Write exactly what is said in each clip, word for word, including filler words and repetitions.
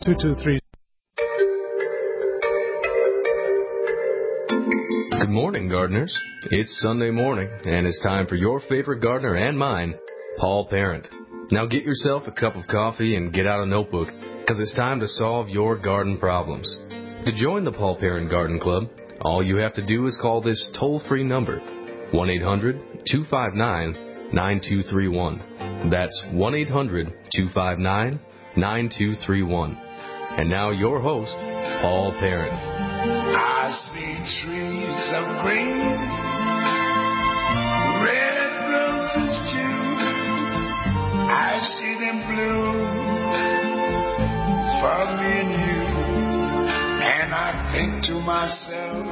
two two three. Good morning, gardeners. It's Sunday morning, and it's time for your favorite gardener and mine, Paul Parent. Now get yourself a cup of coffee and get out a notebook, because it's time to solve your garden problems. To join the Paul Parent Garden Club, all you have to do is call this toll-free number, one eight hundred two five nine nine two three one. That's one eight hundred two five nine nine two three one. And now your host, Paul Parent. I see trees of green, red roses too. I see them bloom for me and you. And I think to myself,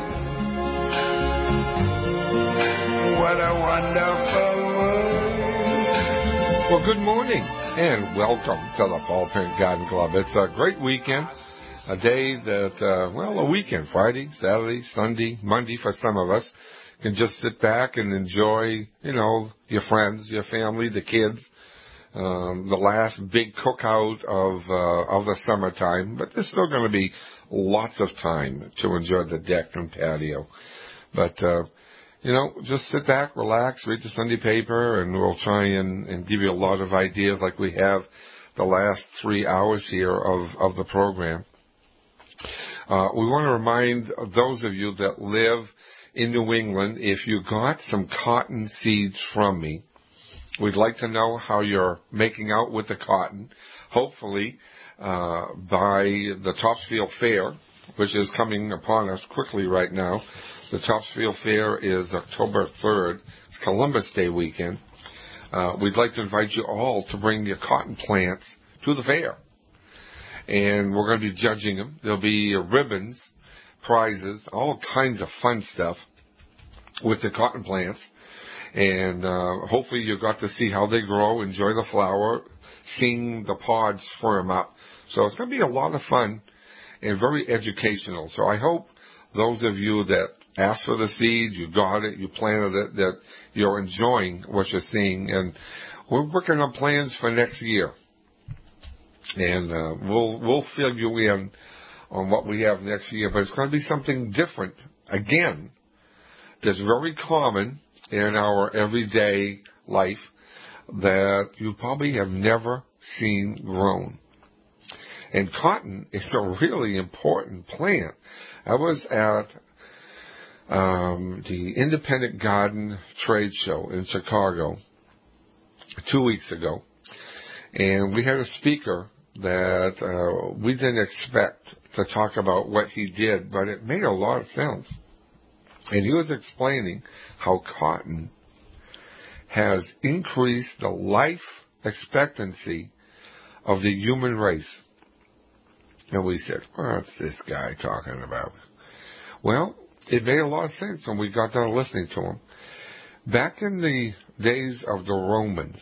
what a wonderful world. Well, good morning and welcome to the Paul Parent Garden Club. It's a great weekend. A day that, uh, well, a weekend, Friday, Saturday, Sunday, Monday for some of us, can just sit back and enjoy, you know, your friends, your family, the kids, um, the last big cookout of, uh, of the summertime. But there's still going to be lots of time to enjoy the deck and patio. But, uh, you know, just sit back, relax, read the Sunday paper, and we'll try and, and give you a lot of ideas like we have the last three hours here of, of the program. Uh, we want to remind those of you that live in New England, if you got some cotton seeds from me, we'd like to know how you're making out with the cotton. Hopefully, uh, by the Topsfield Fair, which is coming upon us quickly right now. The Topsfield Fair is October third. It's Columbus Day weekend. Uh, we'd like to invite you all to bring your cotton plants to the fair. And we're going to be judging them. There'll be ribbons, prizes, all kinds of fun stuff with the cotton plants. And uh, hopefully you got to see how they grow, enjoy the flower, seeing the pods firm up. So it's going to be a lot of fun and very educational. So I hope those of you that asked for the seeds, you got it, you planted it, that you're enjoying what you're seeing. And we're working on plans for next year. And uh, we'll we'll fill you in on what we have next year, but it's going to be something different, again, that's very common in our everyday life that you probably have never seen grown. And cotton is a really important plant. I was at um, the Independent Garden Trade Show in Chicago two weeks ago, and we had a speaker that uh, we didn't expect to talk about what he did, but it made a lot of sense. And he was explaining how cotton has increased the life expectancy of the human race. And we said, what's this guy talking about? Well, it made a lot of sense when we got done listening to him. Back in the days of the Romans,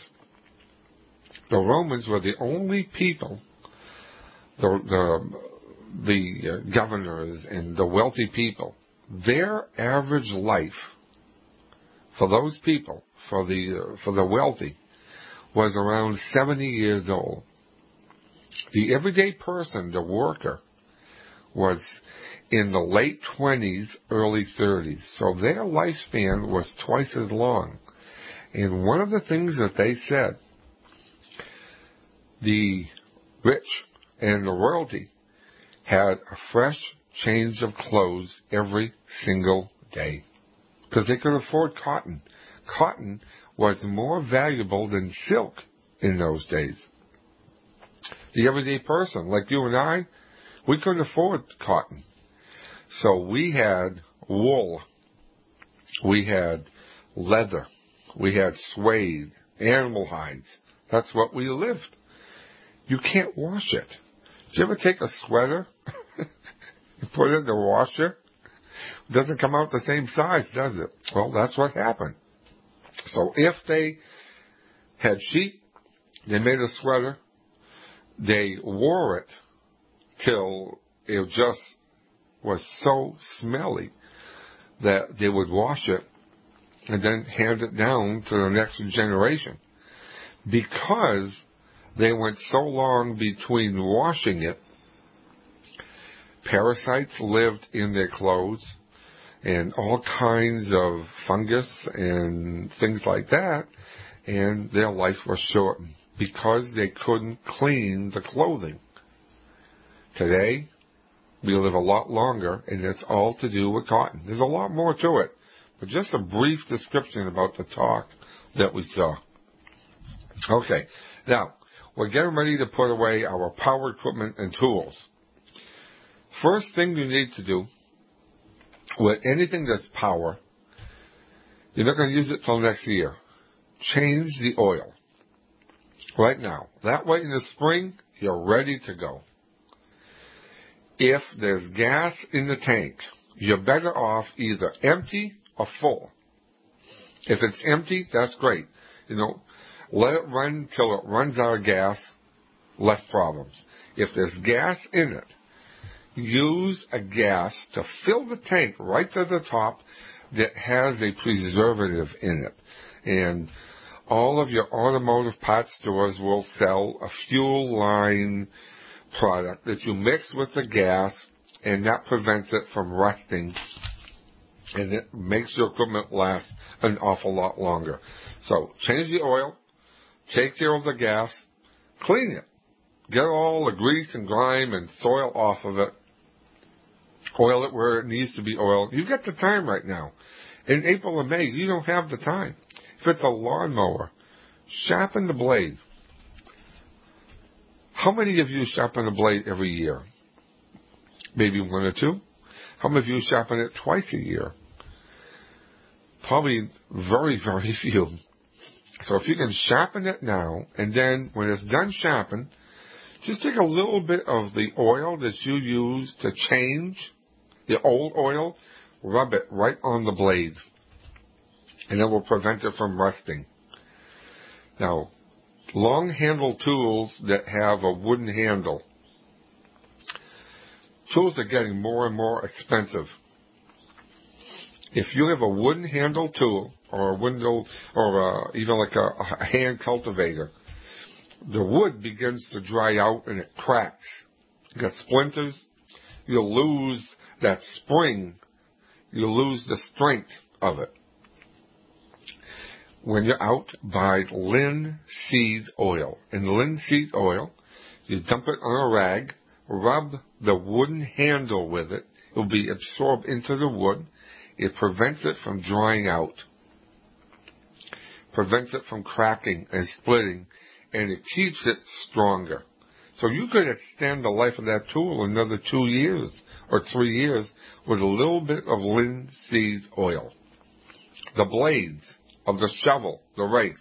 the Romans were the only people, the, the, the governors and the wealthy people, their average life for those people, for the, for the wealthy, was around seventy years old. The everyday person, the worker, was in the late twenties, early thirties. So their lifespan was twice as long. And one of the things that they said, the rich and the royalty had a fresh change of clothes every single day because they could afford cotton. Cotton was more valuable than silk in those days. The everyday person, like you and I, we couldn't afford cotton. So we had wool, we had leather, we had suede, animal hides. That's what we lived. You can't wash it. Did you ever take a sweater and put it in the washer? It doesn't come out the same size, does it? Well, that's what happened. So if they had sheep, they made a sweater, they wore it till it just was so smelly that they would wash it and then hand it down to the next generation. Because they went so long between washing it Parasites lived in their clothes, and all kinds of fungus and things like that, and their life was shortened because they couldn't clean the clothing. Today, we live a lot longer, and it's all to do with cotton. There's a lot more to it, but just a brief description about the talk that we saw. Okay, now, we're getting ready to put away our power equipment and tools. First thing you need to do with anything that's power, you're not going to use it till next year. Change the oil right now. That way in the spring, you're ready to go. If there's gas in the tank, you're better off either empty or full. If it's empty, that's great. You know, let it run till it runs out of gas, less problems. If there's gas in it, use a gas to fill the tank right to the top that has a preservative in it. And all of your automotive parts stores will sell a fuel line product that you mix with the gas, and that prevents it from rusting, and it makes your equipment last an awful lot longer. So change the oil, take care of the gas, clean it, get all the grease and grime and soil off of it, oil it where it needs to be oiled. You get the time right now. In April and May, you don't have the time. If it's a lawnmower, sharpen the blade. How many of you sharpen a blade every year? Maybe one or two. How many of you sharpen it twice a year? Probably very, very few. So if you can sharpen it now, and then when it's done sharpen, just take a little bit of the oil that you use to change the old oil, rub it right on the blade, and it will prevent it from rusting. Now, long-handled tools that have a wooden handle. Tools are getting more and more expensive. If you have a wooden handle tool, or a window, or a, even like a, a hand cultivator, the wood begins to dry out and it cracks. You got splinters. You'll lose that spring. You'll lose the strength of it. When you're out, buy linseed oil. In linseed oil, you dump it on a rag, rub the wooden handle with it. It will be absorbed into the wood. It prevents it from drying out, prevents it from cracking and splitting, and it keeps it stronger. So you could extend the life of that tool another two years or three years with a little bit of linseed oil. The blades of the shovel, the rakes.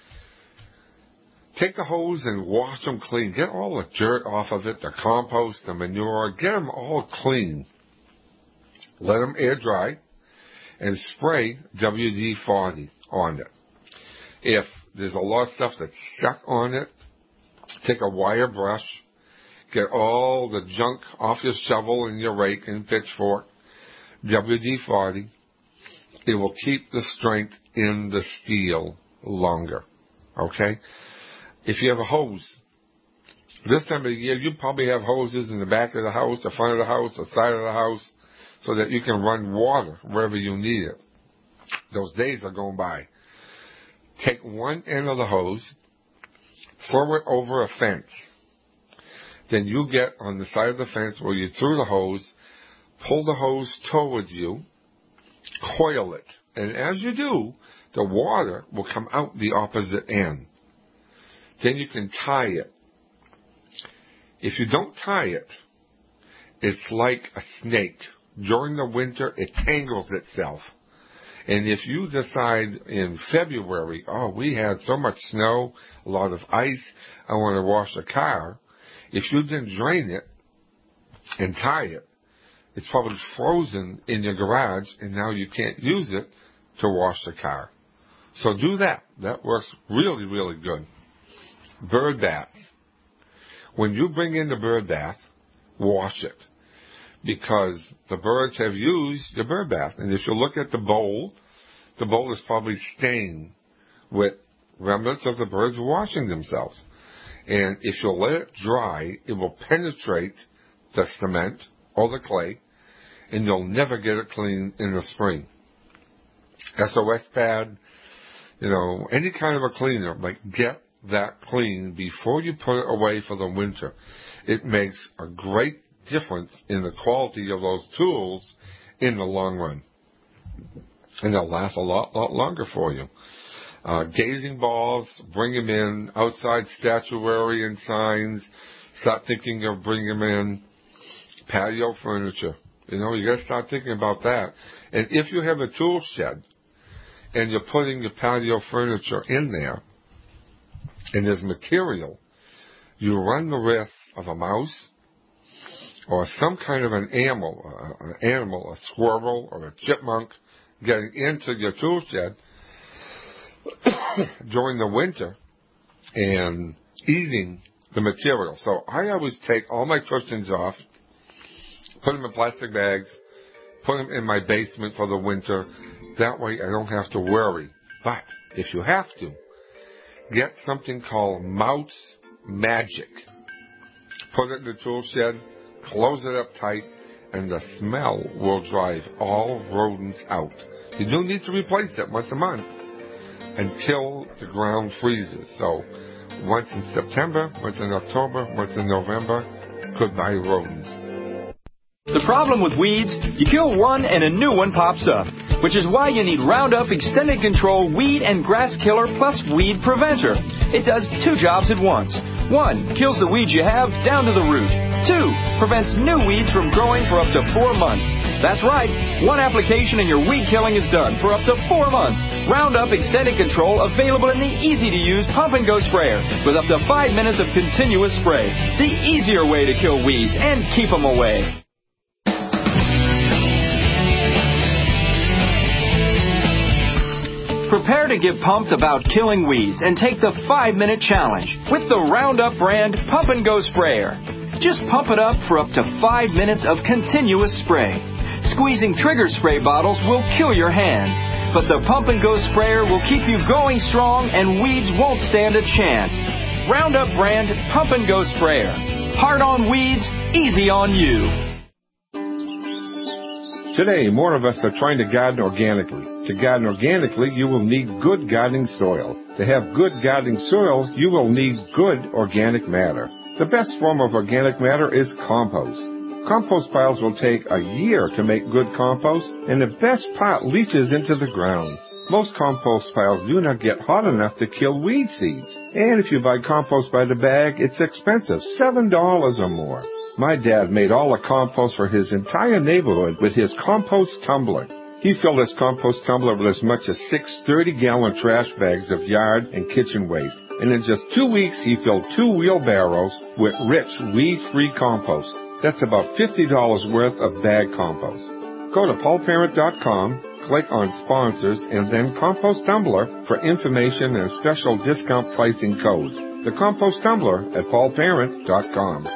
Take the hose and wash them clean. Get all the dirt off of it, the compost, the manure. Get them all clean. Let them air dry and spray W D forty on it. If there's a lot of stuff that's stuck on it, take a wire brush, get all the junk off your shovel and your rake and pitchfork, W D forty. It will keep the strength in the steel longer. Okay? If you have a hose, this time of the year, you probably have hoses in the back of the house, the front of the house, the side of the house, so that you can run water wherever you need it. Those days are going by. Take one end of the hose, throw it over a fence. Then you get on the side of the fence where you threw the hose, pull the hose towards you, coil it. And as you do, the water will come out the opposite end. Then you can tie it. If you don't tie it, it's like a snake. During the winter, it tangles itself. And if you decide in February, oh, we had so much snow, a lot of ice, I want to wash a car, if you didn't drain it and tie it, it's probably frozen in your garage, and now you can't use it to wash the car. So do that. That works really, really good. Bird baths. When you bring in the bird bath, wash it, because the birds have used the bird bath. And if you look at the bowl, the bowl is probably stained with remnants of the birds washing themselves. And if you let it dry, it will penetrate the cement or the clay, and you'll never get it clean in the spring. S O S pad, you know, any kind of a cleaner, like get that clean before you put it away for the winter. It makes a great difference in the quality of those tools in the long run. And they'll last a lot, lot longer for you. Uh, gazing balls, bring them in. Outside statuary and signs, start thinking of bringing them in. Patio furniture. You know, you got to start thinking about that. And if you have a tool shed and you're putting your patio furniture in there, and there's material, you run the risk of a mouse or some kind of an animal, uh, an animal, a squirrel or a chipmunk getting into your tool shed during the winter and eating the material. So I always take all my cushions off, put them in plastic bags, put them in my basement for the winter. That way I don't have to worry. But if you have to, get something called Mouse Magic. Put it in the tool shed, close it up tight, and the smell will drive all rodents out. You do need to replace it once a month until the ground freezes. So once in September, once in October, once in November, goodbye rodents. The problem with weeds, you kill one and a new one pops up, which is why you need Roundup Extended Control Weed and Grass Killer plus Weed Preventer. It does two jobs at once. One, kills the weeds you have down to the root. Two, prevents new weeds from growing for up to four months. That's right, one application and your weed killing is done for up to four months. Roundup Extended Control available in the easy-to-use pump and go sprayer with up to five minutes of continuous spray. The easier way to kill weeds and keep them away. Prepare to get pumped about killing weeds and take the five-minute challenge with the Roundup brand Pump and Go Sprayer. Just pump it up for up to five minutes of continuous spray. Squeezing trigger spray bottles will kill your hands, but the Pump and Go Sprayer will keep you going strong and weeds won't stand a chance. Roundup brand Pump and Go Sprayer. Hard on weeds, easy on you. Today, more of us are trying to garden organically. To garden organically, you will need good gardening soil. To have good gardening soil, you will need good organic matter. The best form of organic matter is compost. Compost piles will take a year to make good compost, and the best part leaches into the ground. Most compost piles do not get hot enough to kill weed seeds. And if you buy compost by the bag, it's expensive, seven dollars or more. My dad made all the compost for his entire neighborhood with his compost tumbler. He filled his compost tumbler with as much as six thirty-gallon trash bags of yard and kitchen waste. And in just two weeks, he filled two wheelbarrows with rich, weed-free compost. That's about fifty dollars worth of bag compost. Go to paul parent dot com, click on Sponsors, and then Compost Tumbler for information and special discount pricing code. The Compost Tumbler at paul parent dot com.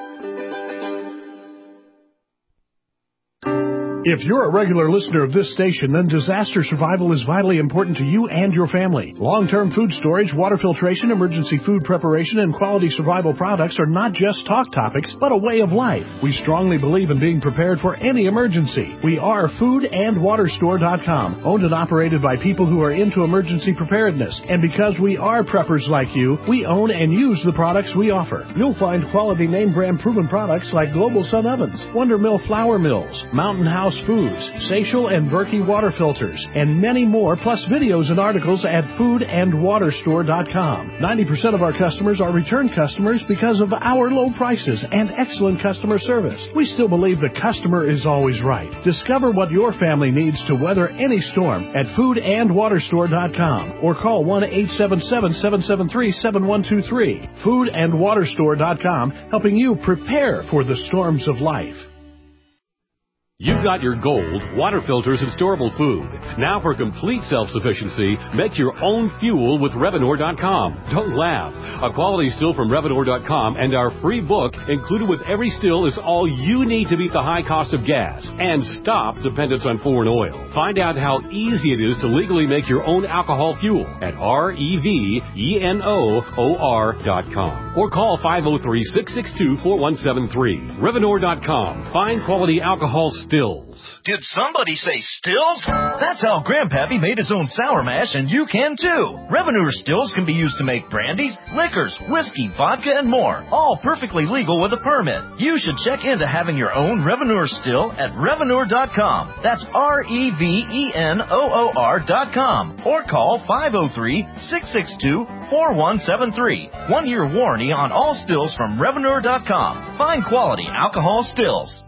If you're a regular listener of this station, then disaster survival is vitally important to you and your family. Long-term food storage, water filtration, emergency food preparation, and quality survival products are not just talk topics, but a way of life. We strongly believe in being prepared for any emergency. We are food and water store dot com, owned and operated by people who are into emergency preparedness. And because we are preppers like you, we own and use the products we offer. You'll find quality name brand proven products like Global Sun Ovens, Wonder Mill Flour Mills, Mountain House Foods, Seychelles and Berkey water filters, and many more, plus videos and articles at food and water store dot com. ninety percent of our customers are return customers because of our low prices and excellent customer service. We still believe the customer is always right. Discover what your family needs to weather any storm at food and water store dot com or call one eight seven seven, seven seven three, seven one two three. food and water store dot com, helping you prepare for the storms of life. You've got your gold, water filters, and storable food. Now for complete self-sufficiency, make your own fuel with Revenor dot com. Don't laugh. A quality still from Revenor dot com and our free book included with every still is all you need to beat the high cost of gas and stop dependence on foreign oil. Find out how easy it is to legally make your own alcohol fuel at R E V E N O O R dot com or call five oh three, six six two, four one seven three. Revenor dot com. Find quality alcohol stills. Did somebody say stills? That's how Grandpappy made his own sour mash, and you can too. Revenor stills can be used to make brandies, liquors, whiskey, vodka, and more. All perfectly legal with a permit. You should check into having your own Revenor still at Revenor dot com. That's R E V E N O O R dot com. Or call five oh three, six six two, four one seven three. One year warranty on all stills from Revenor dot com. Find quality alcohol stills.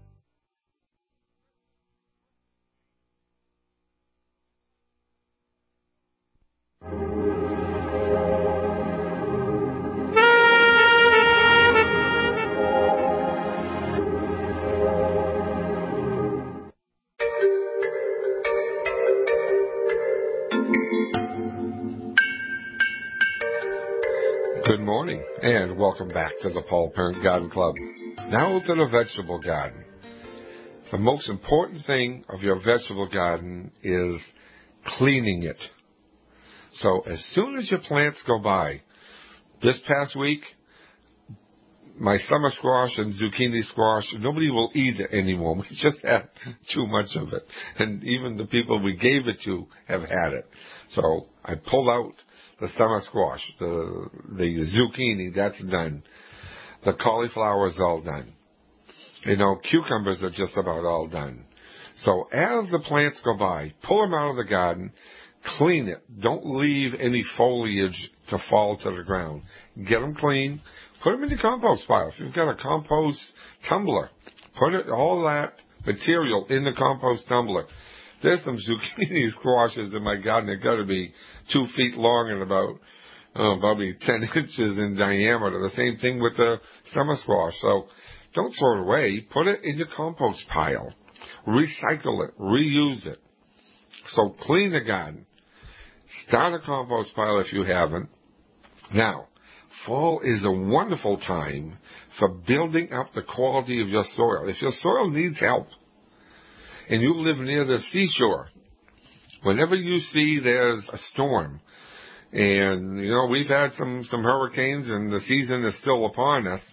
Good morning, and welcome back to the Paul Parent Garden Club. Now to the vegetable garden. The most important thing of your vegetable garden is cleaning it. So as soon as your plants go by, this past week, my summer squash and zucchini squash, nobody will eat it anymore. We just had too much of it. And even the people we gave it to have had it. So I pulled out the summer squash, the the zucchini, that's done. The cauliflower is all done. You know, cucumbers are just about all done. So as the plants go by, pull them out of the garden, clean it. Don't leave any foliage to fall to the ground. Get them clean. Put them in the compost pile. If you've got a compost tumbler, put it, all that material in the compost tumbler. There's some zucchini squashes in my garden that got to be two feet long and about oh, probably ten inches in diameter. The same thing with the summer squash. So don't throw it away. Put it in your compost pile. Recycle it. Reuse it. So clean the garden. Start a compost pile if you haven't. Now, fall is a wonderful time for building up the quality of your soil. If your soil needs help, and you live near the seashore, whenever you see there's a storm, and, you know, we've had some, some hurricanes and the season is still upon us,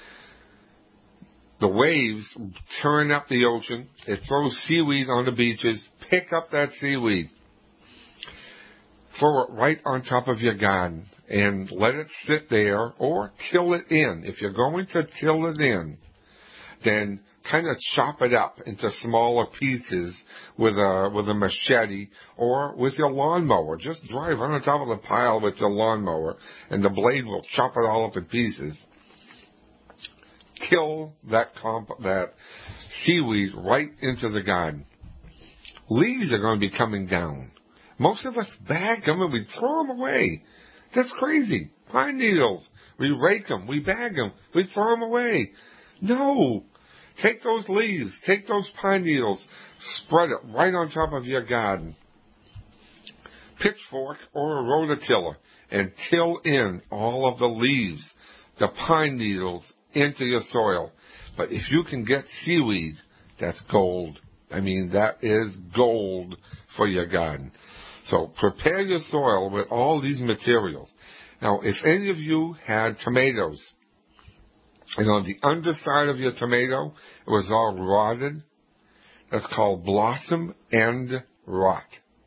the waves turn up the ocean, it throws seaweed on the beaches, pick up that seaweed, throw it right on top of your garden, and let it sit there, or till it in. If you're going to till it in, then kind of chop it up into smaller pieces with a with a machete or with your lawnmower. Just drive on top of the pile with your lawnmower, and the blade will chop it all up in pieces. Kill that comp- that seaweed right into the garden. Leaves are going to be coming down. Most of us bag them and we throw them away. That's crazy. Pine needles, we rake them, we bag them, we throw them away. No. Take those leaves, take those pine needles, spread it right on top of your garden. Pitchfork or a rototiller and till in all of the leaves, the pine needles into your soil. But if you can get seaweed, that's gold. I mean, that is gold for your garden. So prepare your soil with all these materials. Now, if any of you had tomatoes, and on the underside of your tomato, it was all rotted, that's called blossom end rot.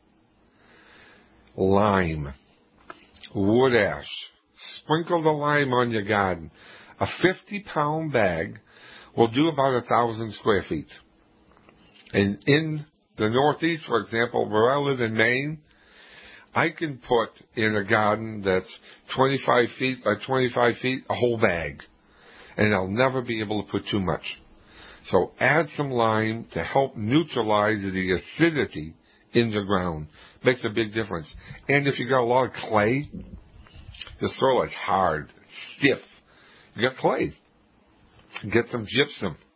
Lime, wood ash. Sprinkle the lime on your garden. A fifty-pound bag will do about a thousand square feet. And in the Northeast, for example, where I live in Maine, I can put in a garden that's twenty-five feet by twenty-five feet, a whole bag. And I'll never be able to put too much. So add some lime to help neutralize the acidity in the ground. Makes a big difference. And if you got a lot of clay, the soil is hard, stiff. You got clay. Get some gypsum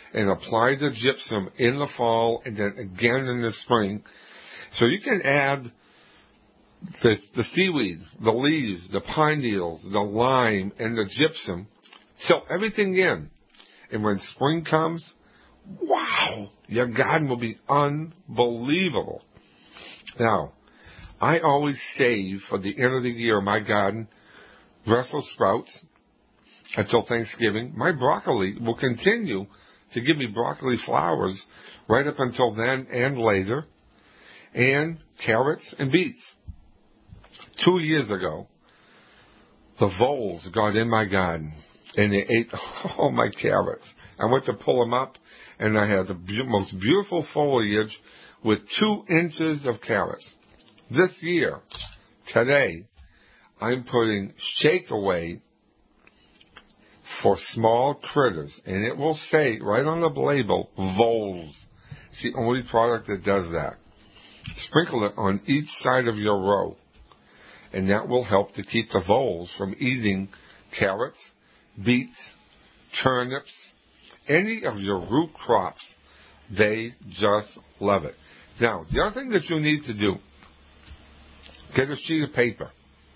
and apply the gypsum in the fall and then again in the spring. So you can add the, the seaweed, the leaves, the pine needles, the lime, and the gypsum. Tilt everything in. And when spring comes, wow, your garden will be unbelievable. Now, I always save for the end of the year my garden Brussels sprouts until Thanksgiving. My broccoli will continue to give me broccoli flowers right up until then and later, and carrots and beets. Two years ago, the voles got in my garden, and they ate all my carrots. I went to pull them up, and I had the be- most beautiful foliage with two inches of carrots. This year, today, I'm putting Shake Away for small critters, and it will say right on the label, voles. It's the only product that does that. Sprinkle it on each side of your row, and that will help to keep the voles from eating carrots, beets, turnips, any of your root crops. They just love it. Now, the other thing that you need to do, get a sheet of paper.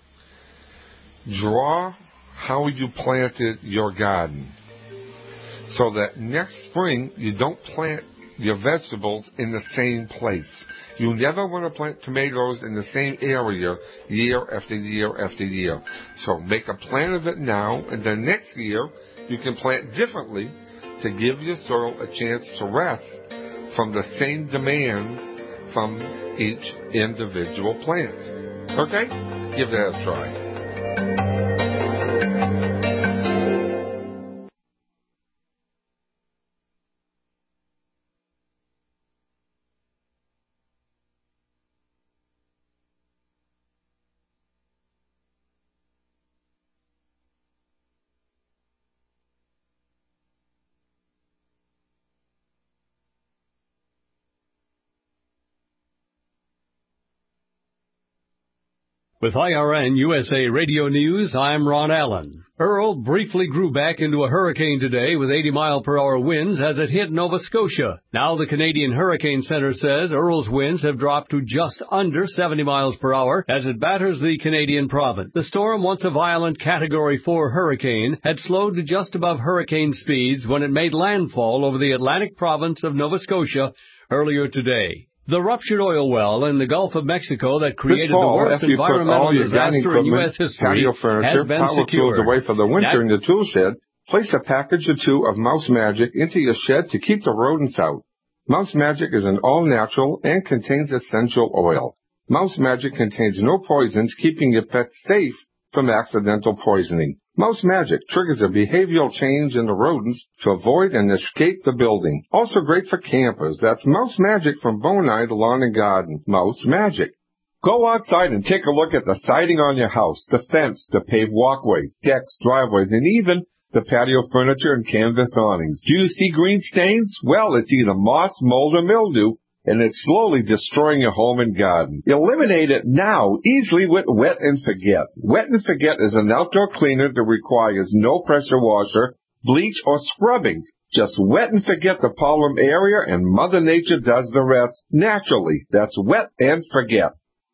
Draw how you planted your garden so that next spring you don't plant your vegetables in the same place. You never want to plant tomatoes in the same area year after year after year. So make a plan of it now, and then next year you can plant differently to give your soil a chance to rest from the same demands from each individual plant. Okay? Give that a try. With I R N U S A Radio News, I'm Ron Allen. Earl briefly grew back into a hurricane today with eighty mile per hour winds as it hit Nova Scotia. Now the Canadian Hurricane Center says Earl's winds have dropped to just under seventy miles per hour as it batters the Canadian province. The storm, once a violent Category four hurricane, had slowed to just above hurricane speeds when it made landfall over the Atlantic province of Nova Scotia earlier today. The ruptured oil well in the Gulf of Mexico that created fall, the worst environmental disaster in U S history has been secured. Away for the winter in the tool shed, place a package or two of Mouse Magic into your shed to keep the rodents out. Mouse Magic is an all-natural and contains essential oil. Mouse Magic contains no poisons, keeping your pet safe from accidental poisoning. Mouse Magic triggers a behavioral change in the rodents to avoid and escape the building. Also great for campers. That's Mouse Magic from Bonide Lawn and Garden. Mouse Magic. Go outside and take a look at the siding on your house, the fence, the paved walkways, decks, driveways, and even the patio furniture and canvas awnings. Do you see green stains? Well, it's either moss, mold, or mildew, and it's slowly destroying your home and garden. Eliminate it now, easily with Wet and Forget. Wet and Forget is an outdoor cleaner that requires no pressure washer, bleach, or scrubbing. Just wet and forget the problem area, and Mother Nature does the rest naturally. That's Wet and Forget.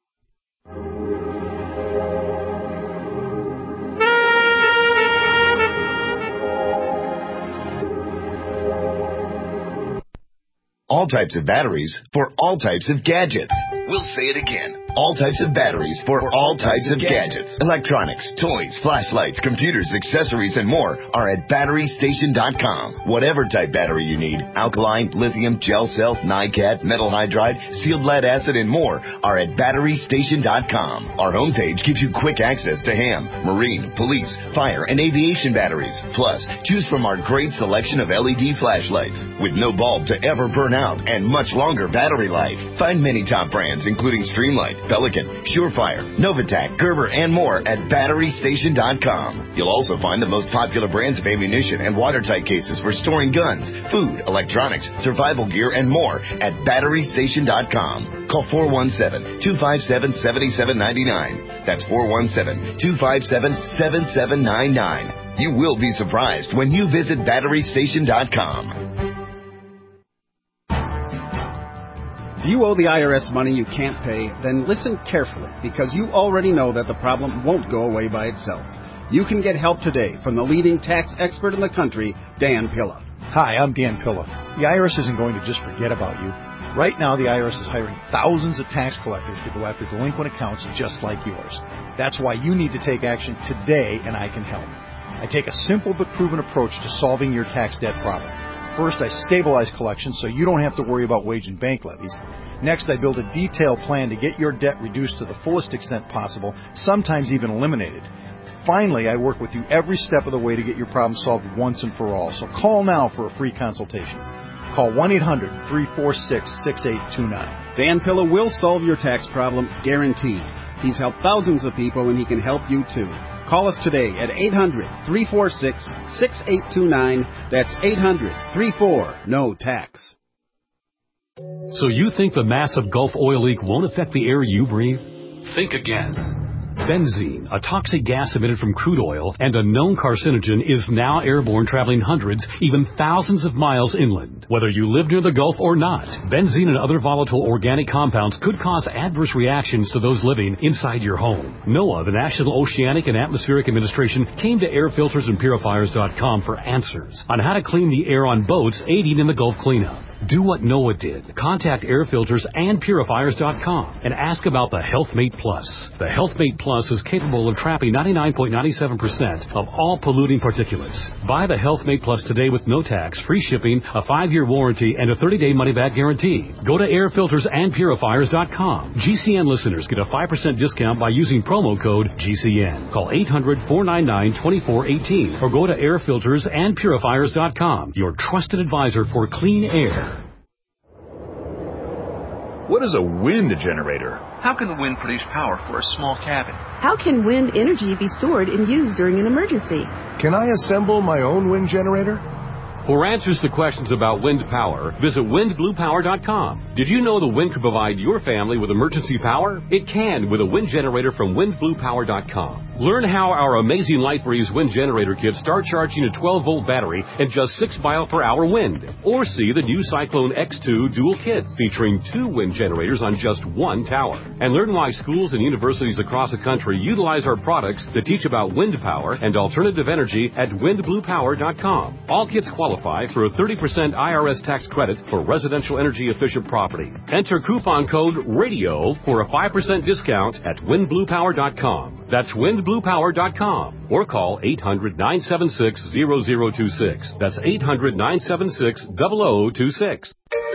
All types of batteries for all types of gadgets. We'll say it again. All types of batteries for all types of gadgets. Electronics, toys, flashlights, computers, accessories, and more are at battery station dot com. Whatever type battery you need, alkaline, lithium, gel cell, NiCad, metal hydride, sealed lead acid, and more are at battery station dot com. Our homepage gives you quick access to ham, marine, police, fire, and aviation batteries. Plus, choose from our great selection of L E D flashlights with no bulb to ever burn out and much longer battery life. Find many top brands including Streamlight, Pelican, Surefire, Novatac, Gerber, and more at battery station dot com. You'll also find the most popular brands of ammunition and watertight cases for storing guns, food, electronics, survival gear, and more at battery station dot com. Call four one seven, two five seven, seven seven nine nine. That's four one seven, two five seven, seven seven nine nine. You will be surprised when you visit battery station dot com. Do you owe the I R S money you can't pay? Then listen carefully, because you already know that the problem won't go away by itself. You can get help today from the leading tax expert in the country, Dan Pilla. Hi, I'm Dan Pilla. The I R S isn't going to just forget about you. Right now, the I R S is hiring thousands of tax collectors to go after delinquent accounts just like yours. That's why you need to take action today, and I can help. I take a simple but proven approach to solving your tax debt problem. First, I stabilize collections so you don't have to worry about wage and bank levies. Next, I build a detailed plan to get your debt reduced to the fullest extent possible, sometimes even eliminated. Finally, I work with you every step of the way to get your problem solved once and for all. So call now for a free consultation. Call one eight hundred, three four six, six eight two nine. Dan Pilla will solve your tax problem, guaranteed. He's helped thousands of people, and he can help you too. Call us today at eight hundred, three four six, six eight two nine. That's eight hundred, three four, N O tax. So you think the massive Gulf oil leak won't affect the air you breathe? Think again. Benzene, a toxic gas emitted from crude oil and a known carcinogen, is now airborne, traveling hundreds, even thousands of miles inland. Whether you live near the Gulf or not, benzene and other volatile organic compounds could cause adverse reactions to those living inside your home. NOAA, the National Oceanic and Atmospheric Administration, came to air filters and purifiers dot com for answers on how to clean the air on boats aiding in the Gulf cleanup. Do what NOAA did. Contact air filters and purifiers dot com and ask about the HealthMate Plus. The HealthMate Plus is capable of trapping ninety-nine point nine seven percent of all polluting particulates. Buy the HealthMate Plus today with no tax, free shipping, a five-year warranty, and a thirty-day money-back guarantee. Go to air filters and purifiers dot com. G C N listeners get a five percent discount by using promo code G C N. Call eight hundred, four nine nine, two four one eight or go to air filters and purifiers dot com, your trusted advisor for clean air. What is a wind generator? How can the wind produce power for a small cabin? How can wind energy be stored and used during an emergency? Can I assemble my own wind generator? For answers to questions about wind power, visit wind blue power dot com. Did you know the wind could provide your family with emergency power? It can with a wind generator from wind blue power dot com. Learn how our amazing LightBreeze wind generator kits start charging a twelve volt battery at just six mile per hour wind. Or see the new Cyclone X two dual kit featuring two wind generators on just one tower. And learn why schools and universities across the country utilize our products that teach about wind power and alternative energy at wind blue power dot com. All kits qualify for a thirty percent I R S tax credit for residential energy efficient property. Enter coupon code RADIO for a five percent discount at wind blue power dot com. That's wind blue power dot com. Or call eight hundred, nine seven six, zero zero two six. That's eight hundred, nine seven six, zero zero two six.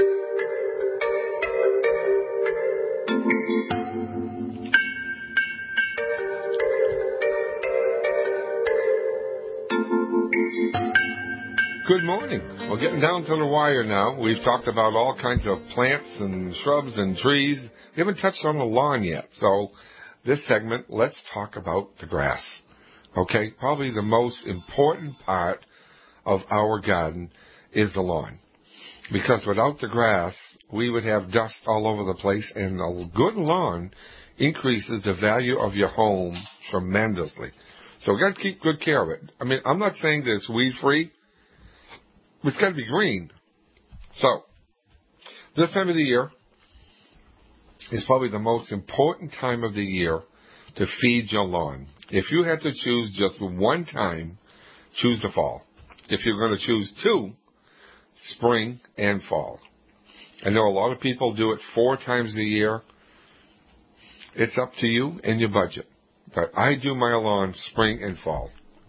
Good morning. We're getting down to the wire now. We've talked about all kinds of plants and shrubs and trees. We haven't touched on the lawn yet. So this segment, let's talk about the grass. Okay? Probably the most important part of our garden is the lawn. Because without the grass, we would have dust all over the place, and a good lawn increases the value of your home tremendously. So we've got to keep good care of it. I mean, I'm not saying that it's weed-free. It's got to be green. So, this time of the year is probably the most important time of the year to feed your lawn. If you had to choose just one time, choose the fall. If you're going to choose two, spring and fall. I know a lot of people do it four times a year. It's up to you and your budget. But I do my lawn spring and fall.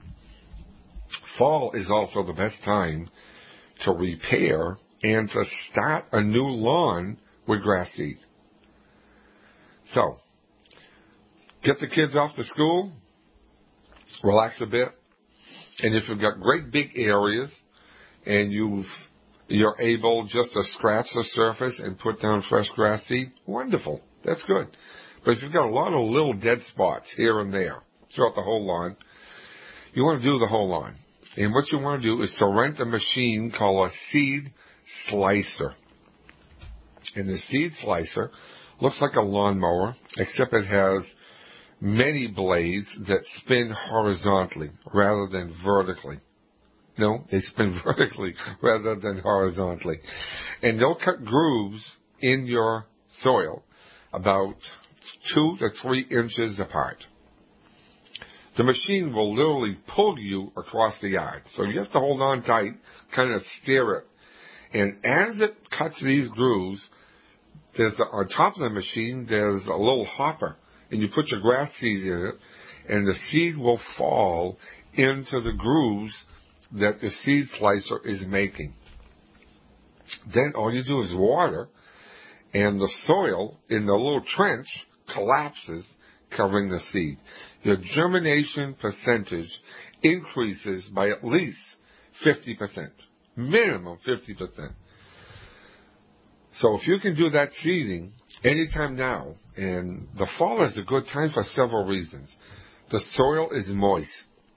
Fall is also the best time to repair and to start a new lawn with grass seed. So, get the kids off to school, relax a bit, and if you've got great big areas and you've, you're able just to scratch the surface and put down fresh grass seed, wonderful. That's good. But if you've got a lot of little dead spots here and there throughout the whole lawn, you want to do the whole lawn. And what you want to do is to rent a machine called a seed slicer. And the seed slicer looks like a lawnmower, except it has many blades that spin horizontally rather than vertically. No, they spin vertically rather than horizontally. And they'll cut grooves in your soil about two to three inches apart. The machine will literally pull you across the yard. So you have to hold on tight, kind of steer it. And as it cuts these grooves, there's the, on top of the machine, there's a little hopper. And you put your grass seed in it, and the seed will fall into the grooves that the seed slicer is making. Then all you do is water, and the soil in the little trench collapses, covering the seed. Your germination percentage increases by at least fifty percent. Minimum fifty percent. So if you can do that seeding anytime now, and the fall is a good time for several reasons. The soil is moist.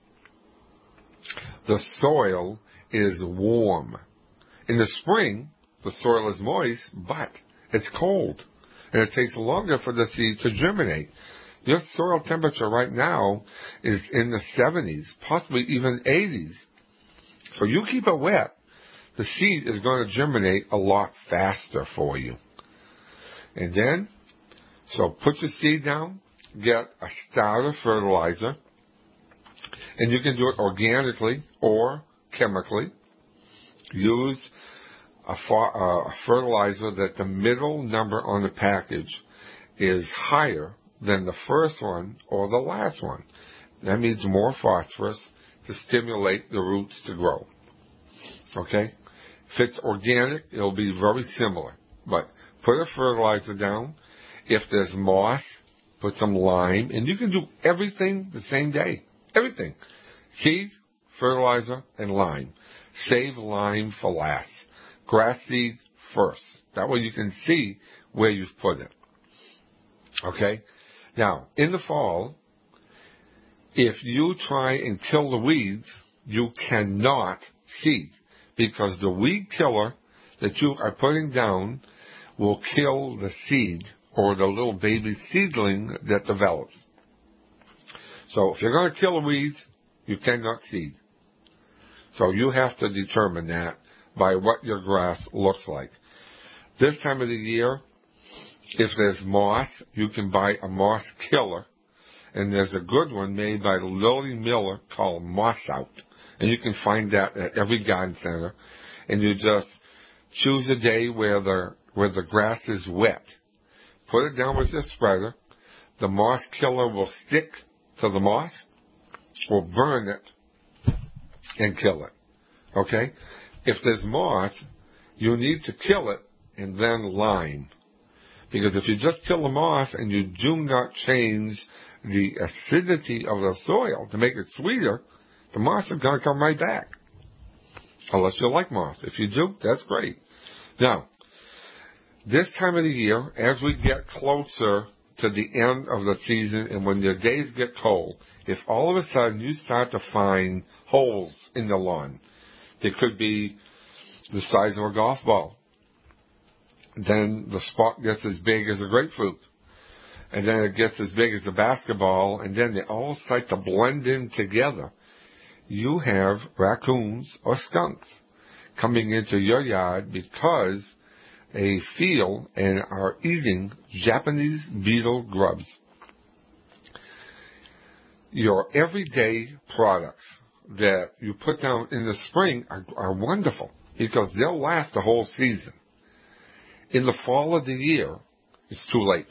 The soil is warm. In the spring, the soil is moist, but it's cold. And it takes longer for the seed to germinate. Your soil temperature right now is in the seventies, possibly even eighties. So you keep it wet, the seed is going to germinate a lot faster for you. And then, so put your seed down, get a starter fertilizer, and you can do it organically or chemically. Use a, far, uh, a fertilizer that the middle number on the package is higher than the first one or the last one. That means more phosphorus to stimulate the roots to grow. Okay? If it's organic, it'll be very similar. But put a fertilizer down. If there's moss, put some lime. And you can do everything the same day. Everything. Seed, fertilizer, and lime. Save lime for last. Grass seed first. That way you can see where you've put it. Okay? Now, in the fall, if you try and kill the weeds, you cannot seed, because the weed killer that you are putting down will kill the seed or the little baby seedling that develops. So if you're going to kill the weeds, you cannot seed. So you have to determine that by what your grass looks like. This time of the year, if there's moss, you can buy a moss killer. And there's a good one made by Lily Miller called Moss Out. And you can find that at every garden center. And you just choose a day where the where the grass is wet. Put it down with your spreader. The moss killer will stick to the moss, will burn it, and kill it. Okay? If there's moss, you need to kill it and then lime. Because if you just kill the moss and you do not change the acidity of the soil to make it sweeter, the moss is going to come right back. Unless you like moss. If you do, that's great. Now, this time of the year, as we get closer to the end of the season and when the days get cold, if all of a sudden you start to find holes in the lawn, they could be the size of a golf ball. Then the spot gets as big as a grapefruit. And then it gets as big as a basketball, and then they all start to blend in together. You have raccoons or skunks coming into your yard because they feel and are eating Japanese beetle grubs. Your everyday products that you put down in the spring are, are wonderful because they'll last the whole season. In the fall of the year, it's too late.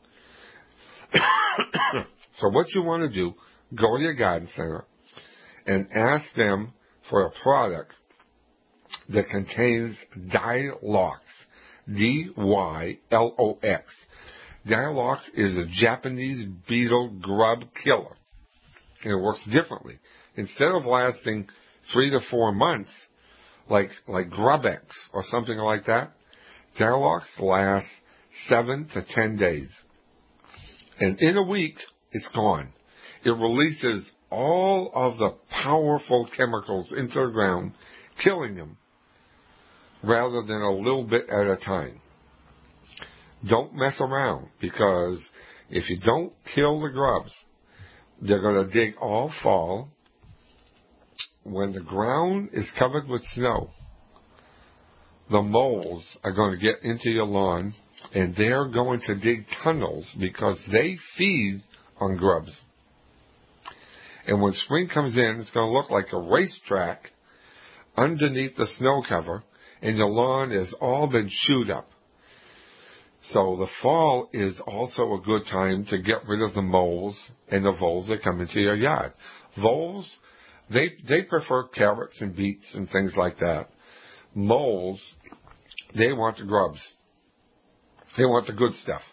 So what you want to do, go to your garden center and ask them for a product that contains Dylox, D Y L O X. Dylox is a Japanese beetle grub killer. And it works differently. Instead of lasting three to four months, like like Grubex or something like that, Dylox lasts seven to ten days. And in a week, it's gone. It releases all of the powerful chemicals into the ground, killing them, rather than a little bit at a time. Don't mess around, because if you don't kill the grubs, they're going to dig all fall. When the ground is covered with snow, the moles are going to get into your lawn, and they're going to dig tunnels because they feed on grubs. And when spring comes in, it's going to look like a racetrack underneath the snow cover, and your lawn has all been chewed up. So the fall is also a good time to get rid of the moles and the voles that come into your yard. Voles, they they prefer carrots and beets and things like that. Moles, they want the grubs. They want the good stuff.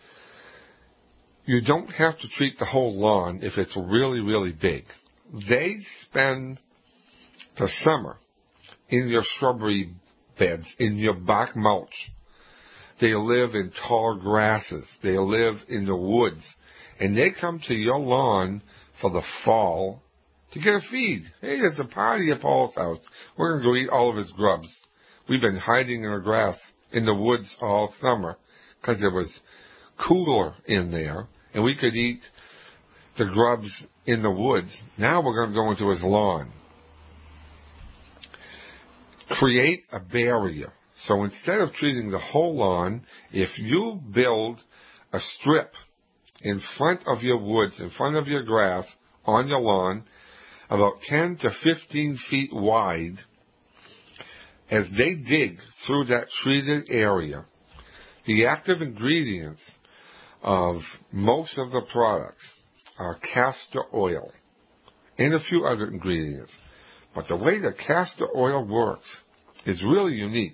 You don't have to treat the whole lawn if it's really, really big. They spend the summer in your shrubbery beds, in your bark mulch. They live in tall grasses. They live in the woods. And they come to your lawn for the fall to get a feed. Hey, there's a party at Paul's house. We're going to go eat all of his grubs. We've been hiding in the grass in the woods all summer because it was cooler in there, and we could eat the grubs in the woods. Now we're going to go into his lawn. Create a barrier. So instead of treating the whole lawn, if you build a strip in front of your woods, in front of your grass, on your lawn, about ten to fifteen feet wide, as they dig through that treated area, the active ingredients of most of the products are castor oil and a few other ingredients. But the way the castor oil works is really unique.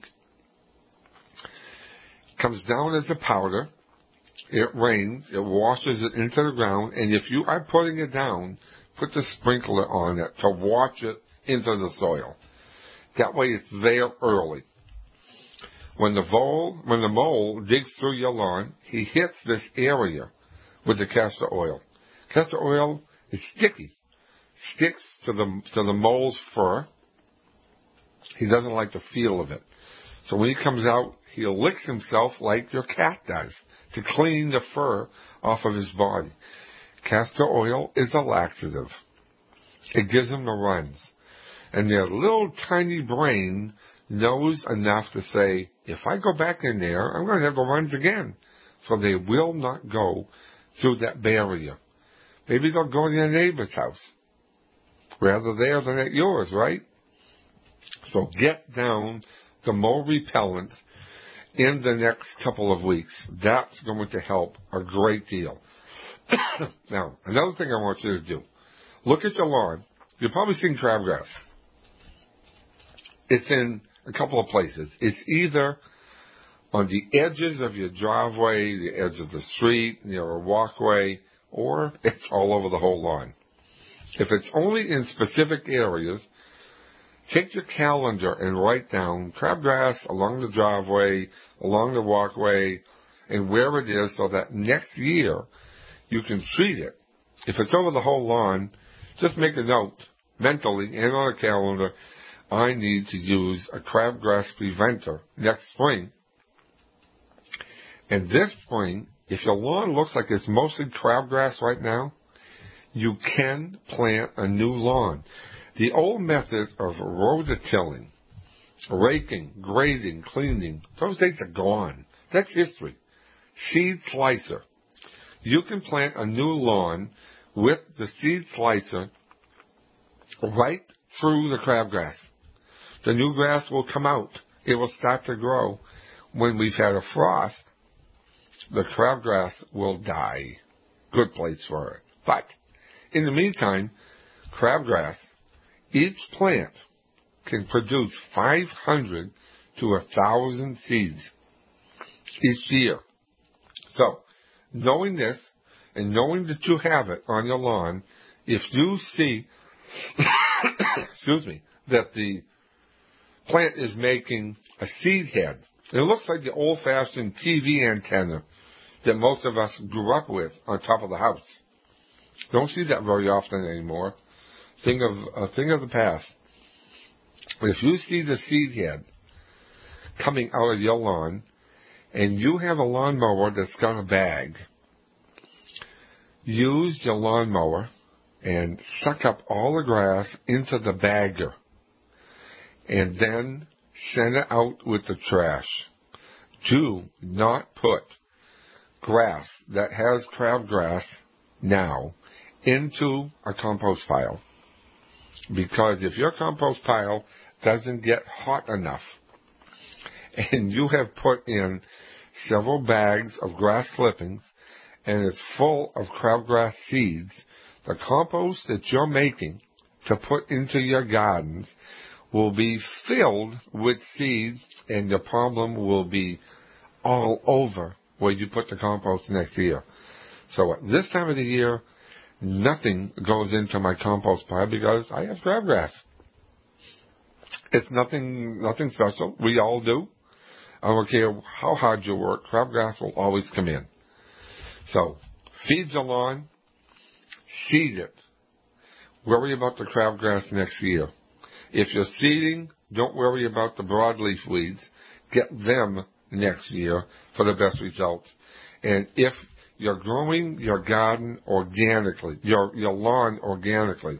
It comes down as a powder. It rains. It washes it into the ground. And if you are putting it down, put the sprinkler on it to wash it into the soil. That way it's there early. When the vole, when the mole digs through your lawn, he hits this area with the castor oil. Castor oil is sticky. Sticks to the to the mole's fur. He doesn't like the feel of it. So when he comes out, he licks himself like your cat does to clean the fur off of his body. Castor oil is a laxative. It gives him the runs. And their little tiny brain knows enough to say, if I go back in there, I'm going to have the runs again. So they will not go through that barrier. Maybe they'll go to their neighbor's house. Rather there than at yours, right? So get down the mole repellent in the next couple of weeks. That's going to help a great deal. Now, another thing I want you to do. Look at your lawn. You've probably seen crabgrass. It's in a couple of places. It's either on the edges of your driveway, the edge of the street, near a walkway, or it's all over the whole lawn. If it's only in specific areas, take your calendar and write down crabgrass along the driveway, along the walkway, and where it is so that next year you can treat it. If it's over the whole lawn, just make a note mentally and on a calendar, I need to use a crabgrass preventer next spring. And this spring, if your lawn looks like it's mostly crabgrass right now, you can plant a new lawn. The old method of rototilling, raking, grading, cleaning, those days are gone. That's history. Seed slicer. You can plant a new lawn with the seed slicer right through the crabgrass. The new grass will come out. It will start to grow. When we've had a frost, the crabgrass will die. Good place for it. But in the meantime, crabgrass, each plant can produce five hundred to one thousand seeds each year. So, knowing this and knowing that you have it on your lawn, if you see, excuse me, that the plant is making a seed head, it looks like the old-fashioned T V antenna that most of us grew up with on top of the house. Don't see that very often anymore. Thing of a thing of the past. But if you see the seed head coming out of your lawn, and you have a lawnmower that's got a bag, use your lawnmower and suck up all the grass into the bagger, and then send it out with the trash. Do not put grass that has crabgrass now into a compost pile. Because if your compost pile doesn't get hot enough and you have put in several bags of grass clippings and it's full of crabgrass seeds, the compost that you're making to put into your gardens will be filled with seeds, and the problem will be all over where you put the compost next year. So at this time of the year, nothing goes into my compost pile because I have crabgrass. It's nothing, nothing special. We all do. I don't care how hard you work, crabgrass will always come in. So, feed your lawn, seed it. Worry about the crabgrass next year. If you're seeding, don't worry about the broadleaf weeds. Get them next year for the best results. And if you're growing your garden organically, your, your lawn organically,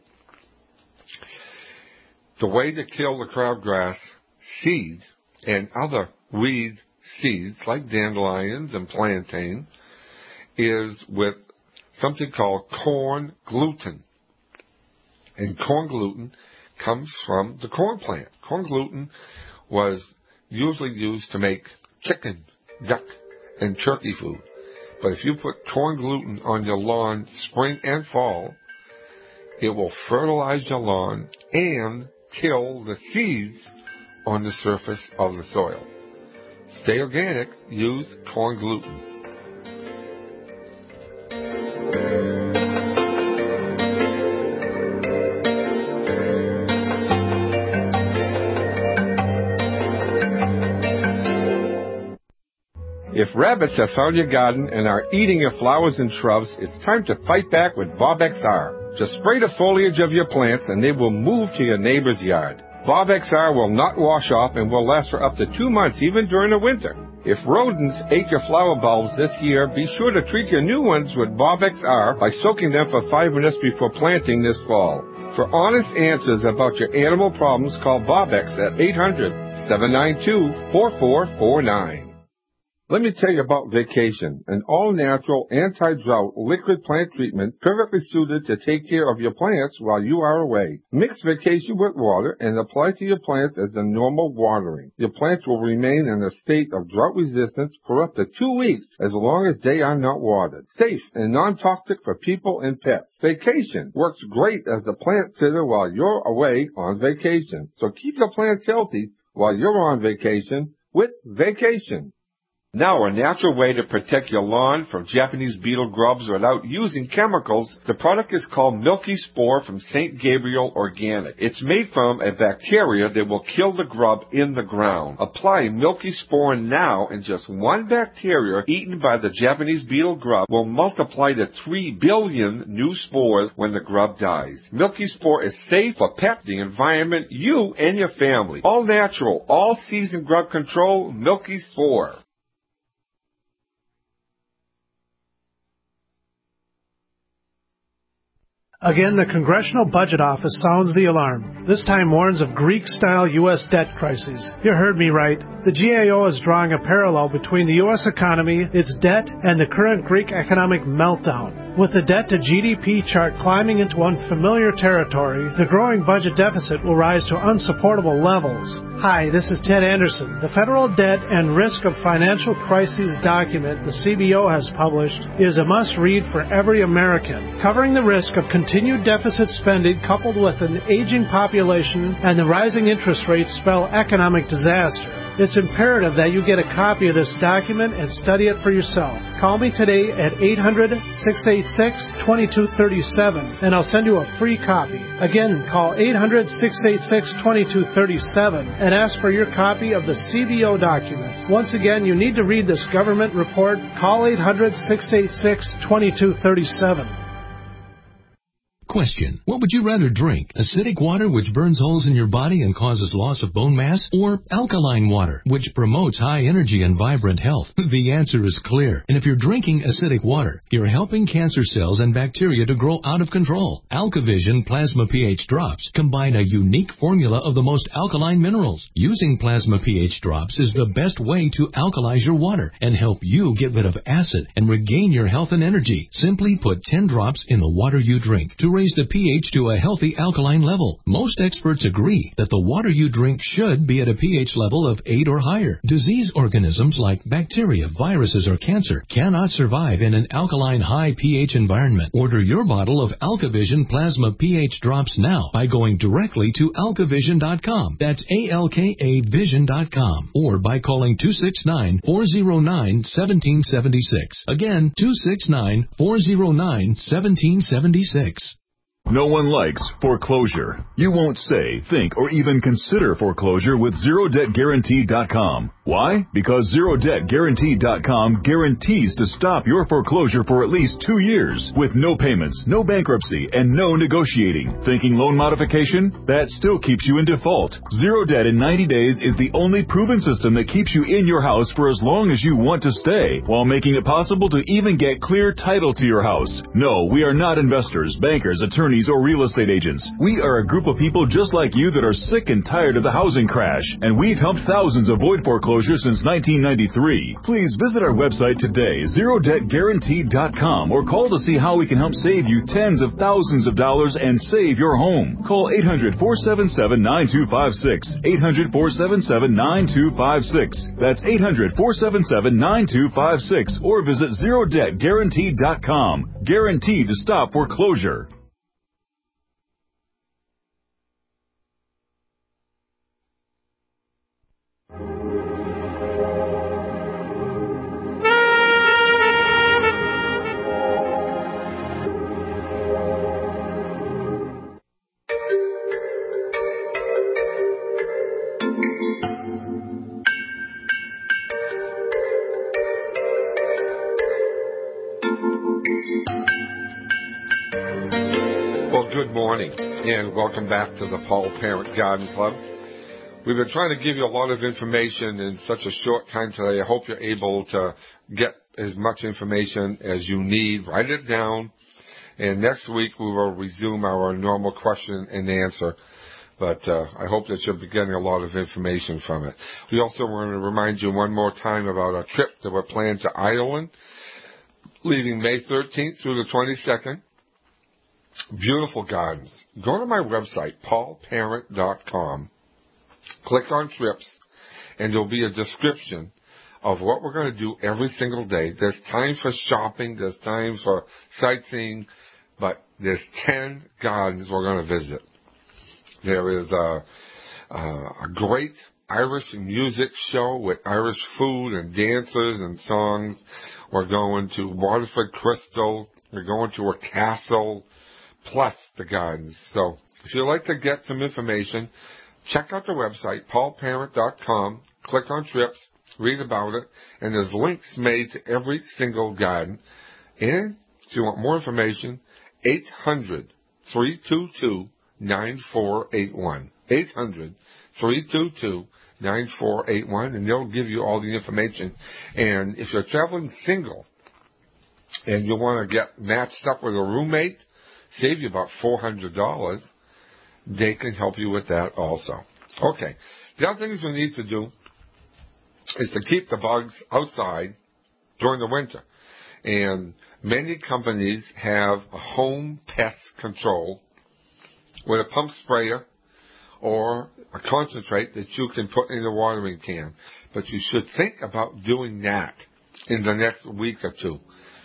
the way to kill the crabgrass seed and other weed seeds like dandelions and plantain is with something called corn gluten. And corn gluten comes from the corn plant. Corn gluten was usually used to make chicken, duck, and turkey food. But if you put corn gluten on your lawn spring and fall, it will fertilize your lawn and kill the seeds on the surface of the soil. Stay organic, use corn gluten. If rabbits have found your garden and are eating your flowers and shrubs, it's time to fight back with Bob X R. Just spray the foliage of your plants and they will move to your neighbor's yard. Bob X R will not wash off and will last for up to two months, even during the winter. If rodents ate your flower bulbs this year, be sure to treat your new ones with Bob X R by soaking them for five minutes before planting this fall. For honest answers about your animal problems, call Bob X at eight hundred, seven nine two, four four four nine. Let me tell you about Vacation, an all-natural, anti-drought liquid plant treatment perfectly suited to take care of your plants while you are away. Mix Vacation with water and apply to your plants as a normal watering. Your plants will remain in a state of drought resistance for up to two weeks as long as they are not watered. Safe and non-toxic for people and pets. Vacation works great as a plant sitter while you're away on vacation. So keep your plants healthy while you're on vacation with Vacation. Now, a natural way to protect your lawn from Japanese beetle grubs without using chemicals. The product is called Milky Spore from Saint Gabriel Organic. It's made from a bacteria that will kill the grub in the ground. Apply Milky Spore now, and just one bacteria eaten by the Japanese beetle grub will multiply to three billion new spores when the grub dies. Milky Spore is safe for pet, the environment, you, and your family. All natural, all season grub control, Milky Spore. Again, the Congressional Budget Office sounds the alarm. This time warns of Greek-style U S debt crises. You heard me right. The G A O is drawing a parallel between the U S economy, its debt, and the current Greek economic meltdown. With the debt-to-G D P chart climbing into unfamiliar territory, the growing budget deficit will rise to unsupportable levels. Hi, this is Ted Anderson. The Federal Debt and Risk of Financial Crises document the C B O has published is a must-read for every American, covering the risk of continued deficit spending coupled with an aging population and the rising interest rates spell economic disaster. It's imperative that you get a copy of this document and study it for yourself. Call me today at eight hundred, six eight six, two two three seven and I'll send you a free copy. Again, call eight hundred, six eight six, two two three seven and ask for your copy of the C B O document. Once again, you need to read this government report. Call eight hundred, six eight six, two two three seven. Question: what would you rather drink? Acidic water, which burns holes in your body and causes loss of bone mass, or alkaline water, which promotes high energy and vibrant health? The answer is clear. And if you're drinking acidic water, you're helping cancer cells and bacteria to grow out of control. AlkaVision Plasma pH Drops combine a unique formula of the most alkaline minerals. Using Plasma pH Drops is the best way to alkalize your water and help you get rid of acid and regain your health and energy. Simply put ten drops in the water you drink to raise the pH to a healthy alkaline level. Most experts agree that the water you drink should be at a pH level of eight or higher. Disease organisms like bacteria, viruses, or cancer cannot survive in an alkaline high pH environment. Order your bottle of AlkaVision Plasma pH Drops now by going directly to alka vision dot com. That's A L K A vision dot com. Or by calling two six nine, four zero nine, one seven seven six. Again, two six nine, four zero nine, one seven seven six. No one likes foreclosure. You won't say, think, or even consider foreclosure with zero debt guarantee dot com. Why? Because zero debt guarantee dot com guarantees to stop your foreclosure for at least two years with no payments, no bankruptcy, and no negotiating. Thinking loan modification? That still keeps you in default. Zero Debt in ninety days is the only proven system that keeps you in your house for as long as you want to stay, while making it possible to even get clear title to your house. No, we are not investors, bankers, attorneys, or real estate agents. We are a group of people just like you that are sick and tired of the housing crash, and we've helped thousands avoid foreclosure since nineteen ninety-three. Please visit our website today, zero debt guarantee dot com, or call to see how we can help save you tens of thousands of dollars and save your home. Call eight hundred, four seven seven, nine two five six, eight hundred, four seven seven, nine two five six. That's eight hundred, four seven seven, nine two five six, or visit zero debt guarantee dot com. Guaranteed to stop foreclosure. Good morning, and welcome back to the Paul Parent Garden Club. We've been trying to give you a lot of information in such a short time today. I hope you're able to get as much information as you need. Write it down, and next week we will resume our normal question and answer. But uh, I hope that you'll be getting a lot of information from it. We also want to remind you one more time about our trip that we're planning to Ireland, leaving May thirteenth through the twenty-second. Beautiful gardens. Go to my website, paul parent dot com. Click on trips, and there'll be a description of what we're going to do every single day. There's time for shopping. There's time for sightseeing. But there's ten gardens we're going to visit. There is a, a, a great Irish music show with Irish food and dancers and songs. We're going to Waterford Crystal. We're going to a castle, plus the gardens. So if you'd like to get some information, check out the website, paul parent dot com. Click on trips, read about it, and there's links made to every single garden. And if you want more information, eight hundred, three two two, nine four eight one. eight hundred, three two two, nine four eight one, and they'll give you all the information. And if you're traveling single and you want to get matched up with a roommate, save you about four hundred dollars, they can help you with that also. Okay. The other things we need to do is to keep the bugs outside during the winter. And many companies have a home pest control with a pump sprayer or a concentrate that you can put in the watering can. But you should think about doing that in the next week or two.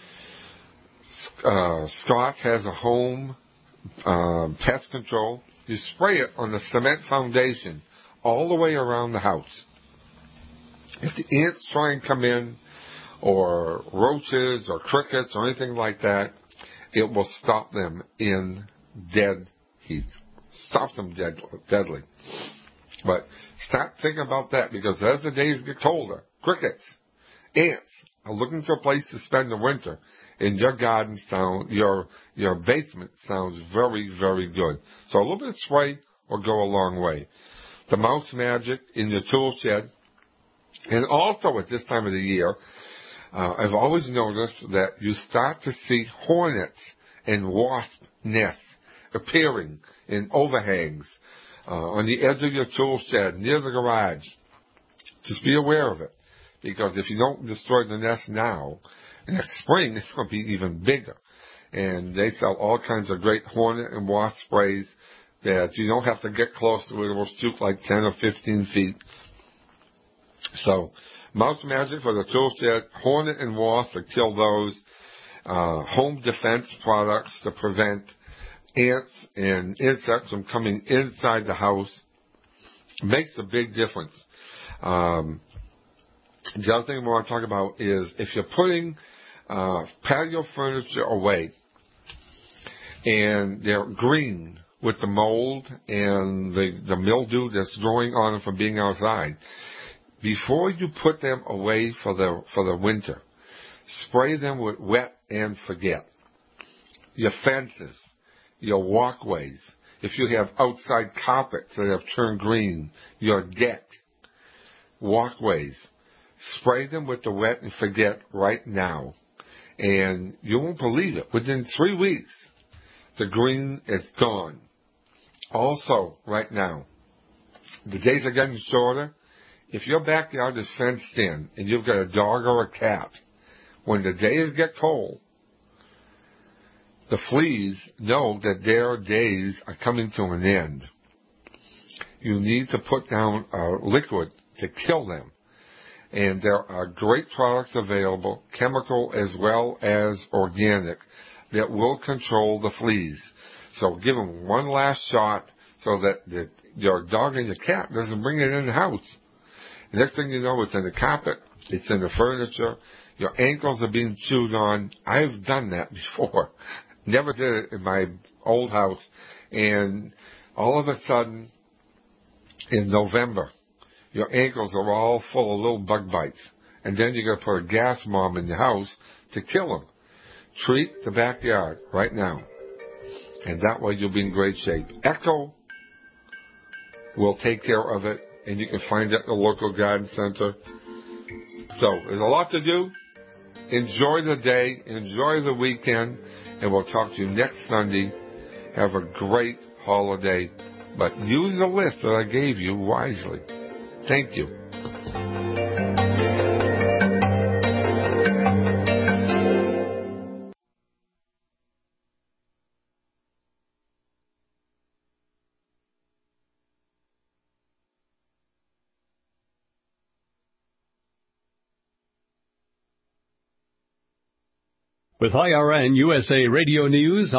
Uh, Scott has a home uh, pest control. You spray it on the cement foundation all the way around the house. If the ants try and come in, or roaches or crickets or anything like that, it will stop them in dead heat. Stop them dead, deadly. But start thinking about that, because as the days get colder, crickets, ants are looking for a place to spend the winter. in your garden sound, your your basement sounds very, very good. So a little bit of spray will go a long way. The Mouse Magic in your tool shed. And also at this time of the year, uh, I've always noticed that you start to see hornets and wasp nests appearing in overhangs uh, on the edge of your tool shed near the garage. Just be aware of it, because if you don't destroy the nest now, next spring it's going to be even bigger. And they sell all kinds of great hornet and wasp sprays that you don't have to get close to it. It will shoot like ten or fifteen feet. So, Mouse Magic for the tool shed, hornet and wasp to kill those, uh, home defense products to prevent ants and insects from coming inside the house. Makes a big difference. Um, the other thing we want to talk about is if you're putting uh, patio furniture away and they're green with the mold and the, the mildew that's growing on them from being outside, before you put them away for the for the winter, spray them with Wet and Forget. Your fences, your walkways, if you have outside carpets that have turned green, your deck, walkways, spray them with the Wet and Forget right now. And you won't believe it. Within three weeks, the green is gone. Also, right now, the days are getting shorter. If your backyard is fenced in and you've got a dog or a cat, when the days get cold, the fleas know that their days are coming to an end. You need to put down a liquid to kill them. And there are great products available, chemical as well as organic, that will control the fleas. So give them one last shot so that the, your dog and your cat doesn't bring it in the house. The next thing you know, it's in the carpet, it's in the furniture, your ankles are being chewed on. I've done that before. Never did it in my old house. And all of a sudden, in November, your ankles are all full of little bug bites. And then you got to put a gas bomb in your house to kill them. Treat the backyard right now. And that way you'll be in great shape. Echo will take care of it. And you can find it at the local garden center. So, there's a lot to do. Enjoy the day. Enjoy the weekend. And we'll talk to you next Sunday. Have a great holiday. But use the list that I gave you wisely. Thank you. With I R N U S A Radio News,